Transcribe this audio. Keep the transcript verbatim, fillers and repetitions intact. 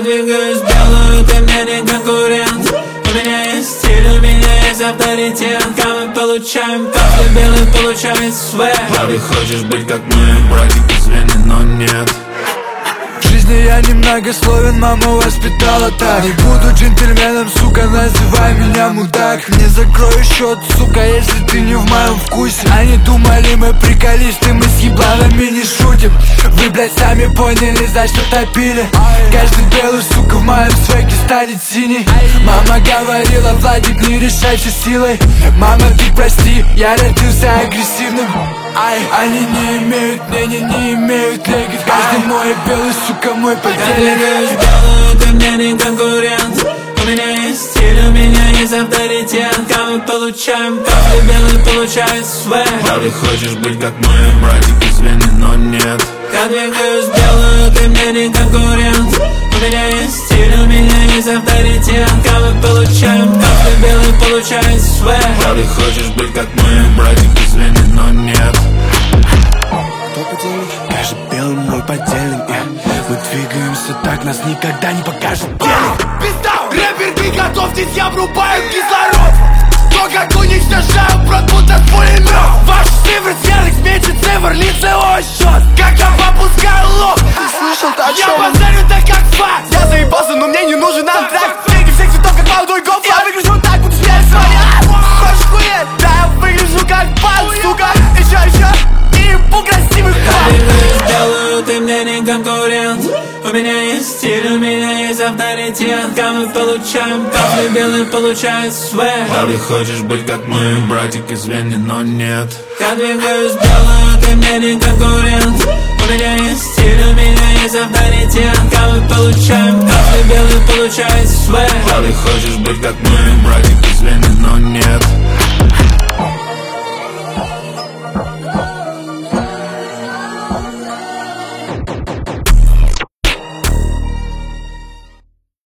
двигаюсь белую, ты мне не конкурент. У меня есть стиль, у меня есть авторитет. Как мы получаем, каждый белый получает свет. А ты хочешь быть как мы, братик из Вены, но нет. В жизни я немногословен, мама воспитала так. Не буду джентльменом, сука, называй меня мудак. Не закрою счет, сука, если ты не в моем вкусе. Они думали, мы приколисты, мы с ебланами не шутим. Вы, блядь, сами поняли, за что топили. Каждый белый, сука, в моем свеке станет синий. Мама говорила, Владик, не решайся силой. Мама, ты прости, я родился агрессивным. Ай, они не имеют, не, не, не имеют легит. Каждый мой белый, сука, мой подельник. Я двигаюсь белую, ты мне не конкурент. У меня есть стиль, у меня есть авторитет. Как мы получаем, каждый белый получает свет. А ты хочешь быть как мы, братик из Вены, но нет. Я двигаюсь белую, ты мне не конкурент. У меня есть стиль, у меня есть авторитет. Как мы получаем, каждый белый получает свет. А ты хочешь быть как мы, братик из Вены, но нет. Каждый белый мой подельник, э. Мы двигаемся так, нас никогда не покажет телек. Пизда! Рэперки, готовьтесь, я врубаю кислород. То, как уничтожаю, брат, будто пулемет. Ваш цифр сверх меньше цифр, лицевой счет. Как я попускаю лоб. Ты слышал, так я базарю так, как факт. Я заебался, но мне не нужен антракт. Деньги всех цветов, как молодой гоф. Я выгляжу так, буду смеяться с вами. Хочешь хуеть? Да, я выгляжу как пан, сука. Еще, еще. Красивых я двигаюсь белую, ты мне не конкурент. У меня есть стиль, у меня есть авторитет. Как мы получаем, каждый белый получает свет. А ты хочешь быть как мы, братик из Вены, но нет. Я двигаюсь белую, ты мне не конкурент. У меня есть стиль, у меня есть авторитет. Как мы получаем, каждый белый получает свет. А ты хочешь быть как мы, братик из Вены, но нет.